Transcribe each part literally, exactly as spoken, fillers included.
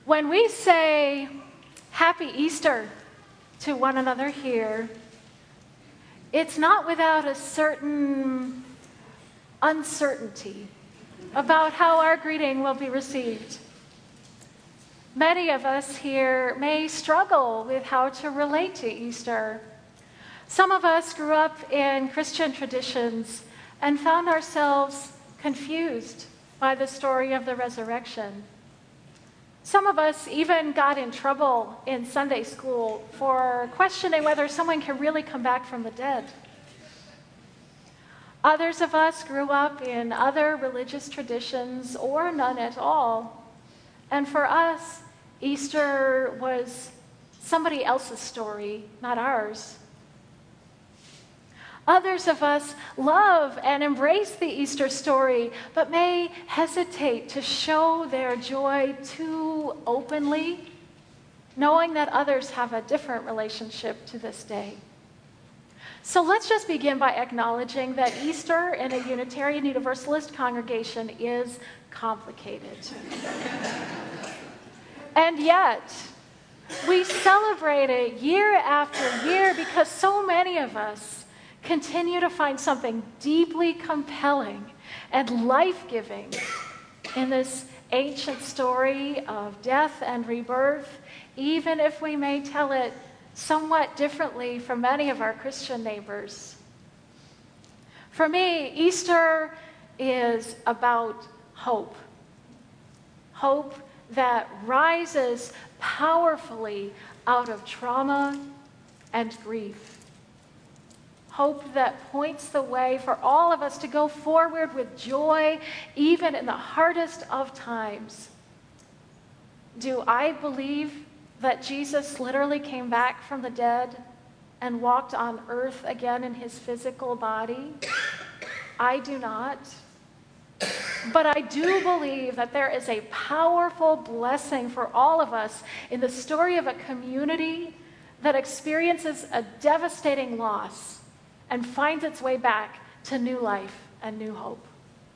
When we say Happy Easter to one another here, it's not without a certain uncertainty about how our greeting will be received. Many of us here may struggle with how to relate to Easter. Some of us grew up in Christian traditions and found ourselves confused by the story of the resurrection. Some of us even got in trouble in Sunday school for questioning whether someone can really come back from the dead. Others of us grew up in other religious traditions or none at all. And for us, Easter was somebody else's story, not ours. Others of us love and embrace the Easter story, but may hesitate to show their joy too openly, knowing that others have a different relationship to this day. So let's just begin by acknowledging that Easter in a Unitarian Universalist congregation is complicated. And yet, we celebrate it year after year because so many of us continue to find something deeply compelling and life-giving in this ancient story of death and rebirth, even if we may tell it somewhat differently from many of our Christian neighbors. For me, Easter is about hope. Hope that rises powerfully out of trauma and grief. Hope that points the way for all of us to go forward with joy, even in the hardest of times. Do I believe that Jesus literally came back from the dead and walked on earth again in his physical body? I do not. But I do believe that there is a powerful blessing for all of us in the story of a community that experiences a devastating loss and finds its way back to new life and new hope.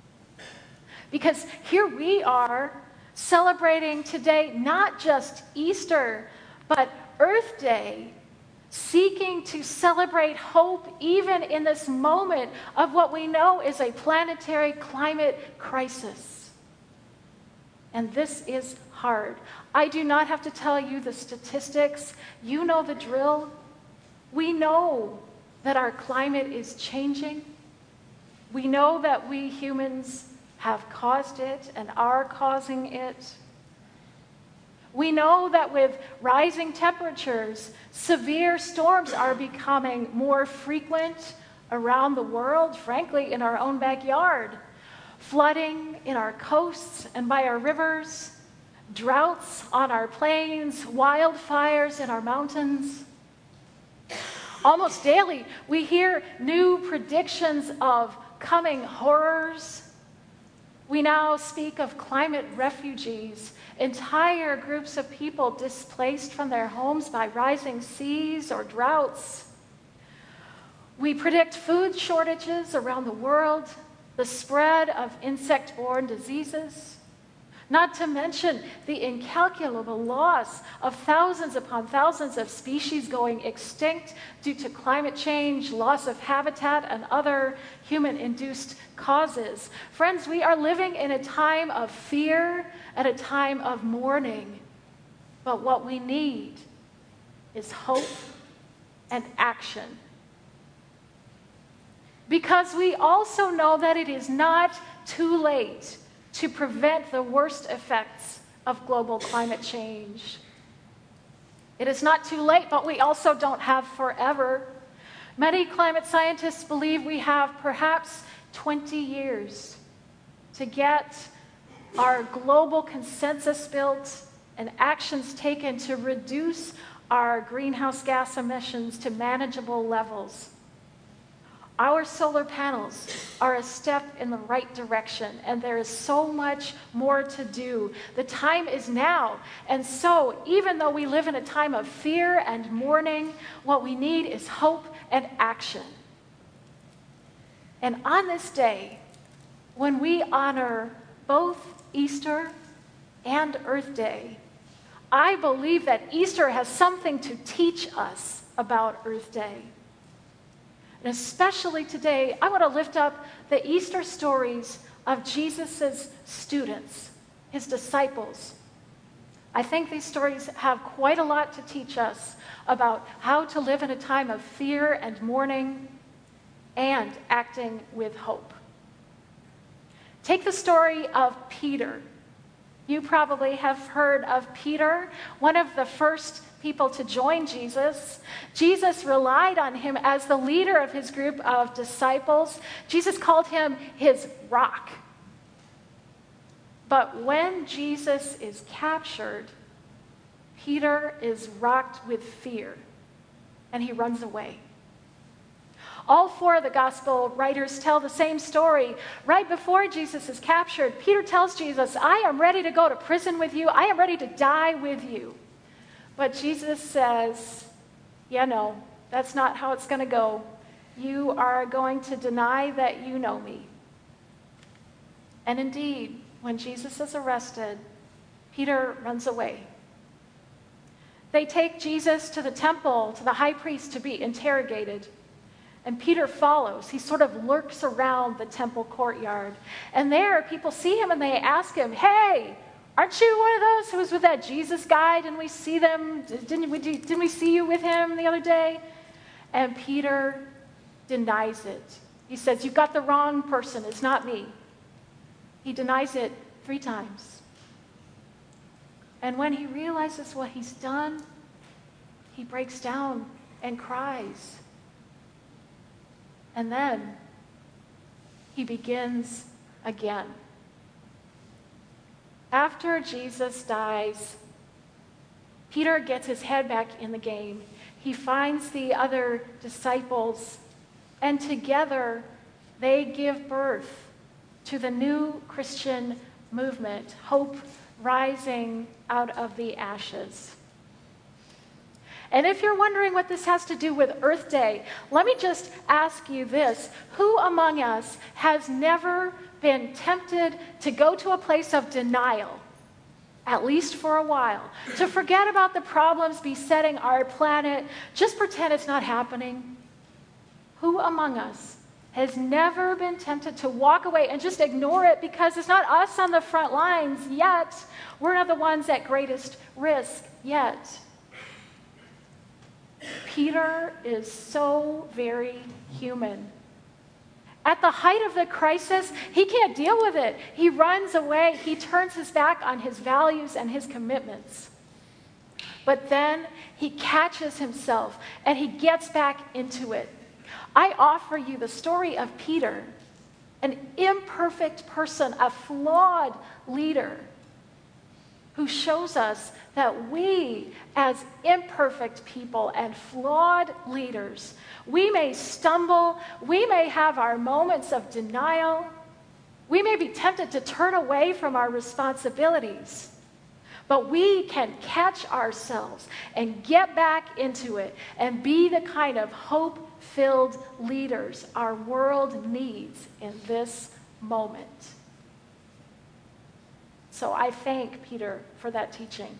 Because here we are celebrating today not just Easter, but Earth Day, seeking to celebrate hope even in this moment of what we know is a planetary climate crisis. And this is hard. I do not have to tell you the statistics. You know the drill. We know that our climate is changing. We know that we humans have caused it and are causing it. We know that with rising temperatures, severe storms are becoming more frequent around the world, frankly, in our own backyard. Flooding in our coasts and by our rivers, droughts on our plains, wildfires in our mountains. Almost daily, we hear new predictions of coming horrors. We now speak of climate refugees, entire groups of people displaced from their homes by rising seas or droughts. We predict food shortages around the world, the spread of insect-borne diseases, not to mention the incalculable loss of thousands upon thousands of species going extinct due to climate change, loss of habitat, and other human-induced causes. Friends, we are living in a time of fear and a time of mourning. But what we need is hope and action. Because we also know that it is not too late to prevent the worst effects of global climate change. It is not too late, but we also don't have forever. Many climate scientists believe we have perhaps twenty years to get our global consensus built and actions taken to reduce our greenhouse gas emissions to manageable levels. Our solar panels are a step in the right direction, and there is so much more to do. The time is now. And so, even though we live in a time of fear and mourning, what we need is hope and action. And on this day, when we honor both Easter and Earth Day, I believe that Easter has something to teach us about Earth Day. And especially today, I want to lift up the Easter stories of Jesus' students, his disciples. I think these stories have quite a lot to teach us about how to live in a time of fear and mourning and acting with hope. Take the story of Peter. You probably have heard of Peter, one of the first people to join Jesus. Jesus relied on him as the leader of his group of disciples. Jesus called him his rock. But when Jesus is captured, Peter is rocked with fear, and he runs away. All four of the gospel writers tell the same story. Right before Jesus is captured, Peter tells Jesus, I am ready to go to prison with you. I am ready to die with you. But Jesus says, yeah, no, that's not how it's going to go. You are going to deny that you know me. And indeed, when Jesus is arrested, Peter runs away. They take Jesus to the temple, to the high priest, to be interrogated. And Peter follows. He sort of lurks around the temple courtyard. And there, people see him and they ask him, hey, aren't you one of those who was with that Jesus guy? Didn't we see them? Didn't we, didn't we see you with him the other day? And Peter denies it. He says, you've got the wrong person. It's not me. He denies it three times. And when he realizes what he's done, he breaks down and cries. And then he begins again. After Jesus dies, Peter gets his head back in the game. He finds the other disciples, and together they give birth to the new Christian movement, hope rising out of the ashes. And if you're wondering what this has to do with Earth Day, let me just ask you this. Who among us has never been tempted to go to a place of denial, at least for a while, to forget about the problems besetting our planet, just pretend it's not happening? Who among us has never been tempted to walk away and just ignore it because it's not us on the front lines yet? We're not the ones at greatest risk yet. Peter is so very human. At the height of the crisis, he can't deal with it. He runs away. He turns his back on his values and his commitments. But then he catches himself and he gets back into it. I offer you the story of Peter, an imperfect person, a flawed leader, who shows us that we, as imperfect people and flawed leaders, we may stumble, we may have our moments of denial, we may be tempted to turn away from our responsibilities, but we can catch ourselves and get back into it and be the kind of hope-filled leaders our world needs in this moment. So I thank Peter for that teaching.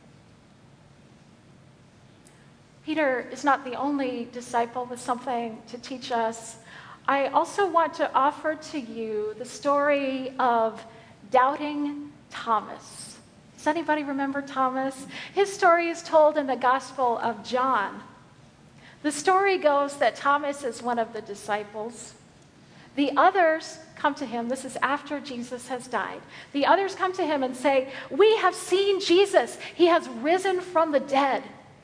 Peter is not the only disciple with something to teach us. I also want to offer to you the story of doubting Thomas. Does anybody remember Thomas? His story is told in the Gospel of John. The story goes that Thomas is one of the disciples. The others come to him. This is after Jesus has died. The others come to him and say, we have seen Jesus. He has risen from the dead.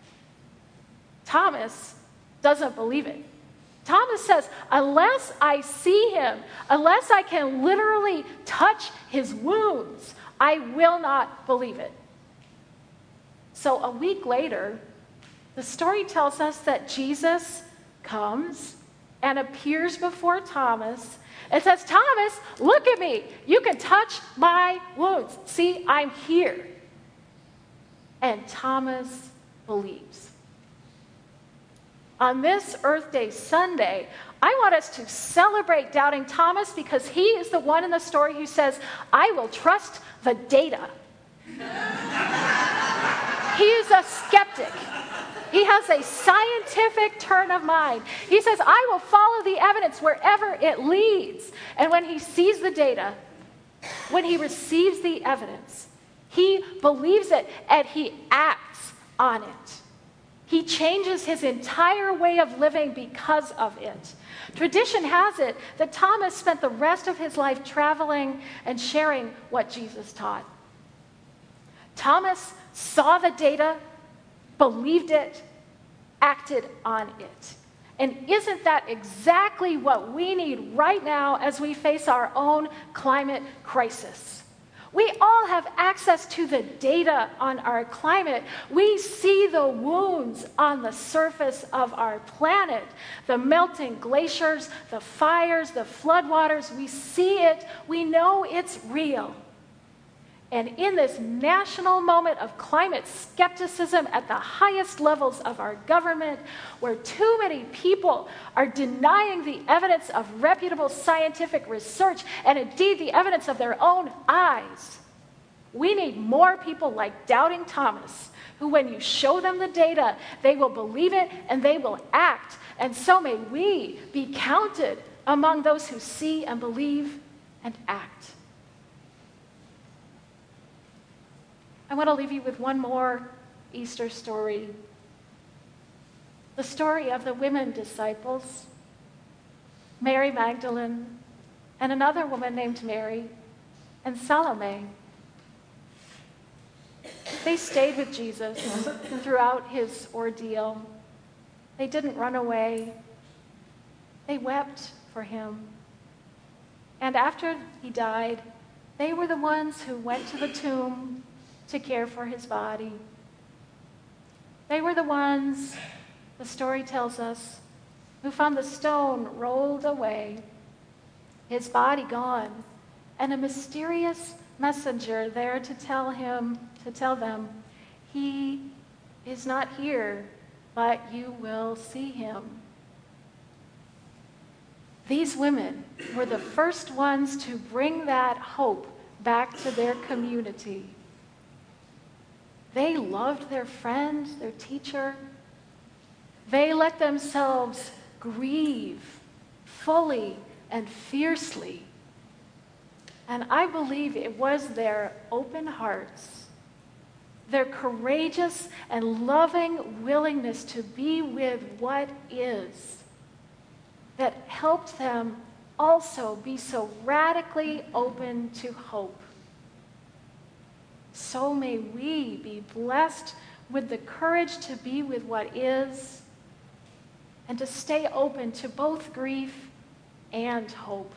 Thomas doesn't believe it. Thomas says, unless I see him, unless I can literally touch his wounds, I will not believe it. So a week later, the story tells us that Jesus comes and appears before Thomas and says, Thomas, look at me. You can touch my wounds. See, I'm here. And Thomas believes. On this Earth Day Sunday, I want us to celebrate doubting Thomas because he is the one in the story who says, I will trust the data. He's a skeptic. He has a scientific turn of mind. He says, I will follow the evidence wherever it leads. And when he sees the data, when he receives the evidence, he believes it and he acts on it. He changes his entire way of living because of it. Tradition has it that Thomas spent the rest of his life traveling and sharing what Jesus taught. Thomas saw the data, believed it, acted on it. And isn't that exactly what we need right now as we face our own climate crisis? We all have access to the data on our climate. We see the wounds on the surface of our planet, the melting glaciers, the fires, the floodwaters. We see it. We know it's real. And in this national moment of climate skepticism at the highest levels of our government, where too many people are denying the evidence of reputable scientific research and indeed the evidence of their own eyes, we need more people like Doubting Thomas, who when you show them the data, they will believe it and they will act. And so may we be counted among those who see and believe and act. I want to leave you with one more Easter story. The story of the women disciples, Mary Magdalene, and another woman named Mary, and Salome. They stayed with Jesus throughout his ordeal. They didn't run away. They wept for him. And after he died, they were the ones who went to the tomb to care for his body. They were the ones, the story tells us, who found the stone rolled away, his body gone, and a mysterious messenger there to tell him, to tell them, he is not here, but you will see him. These women were the first ones to bring that hope back to their community. They loved their friend, their teacher. They let themselves grieve fully and fiercely. And I believe it was their open hearts, their courageous and loving willingness to be with what is, that helped them also be so radically open to hope. So may we be blessed with the courage to be with what is and to stay open to both grief and hope.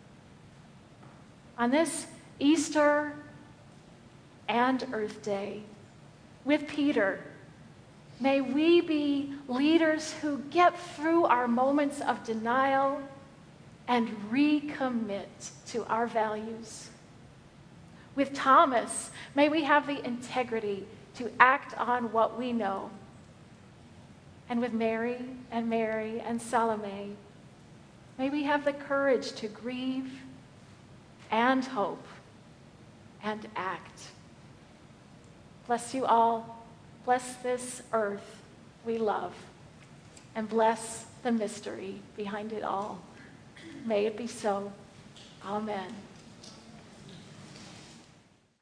On this Easter and Earth Day, with Peter, may we be leaders who get through our moments of denial and recommit to our values. With Thomas, may we have the integrity to act on what we know. And with Mary and Mary and Salome, may we have the courage to grieve and hope and act. Bless you all. Bless this earth we love. And bless the mystery behind it all. May it be so. Amen.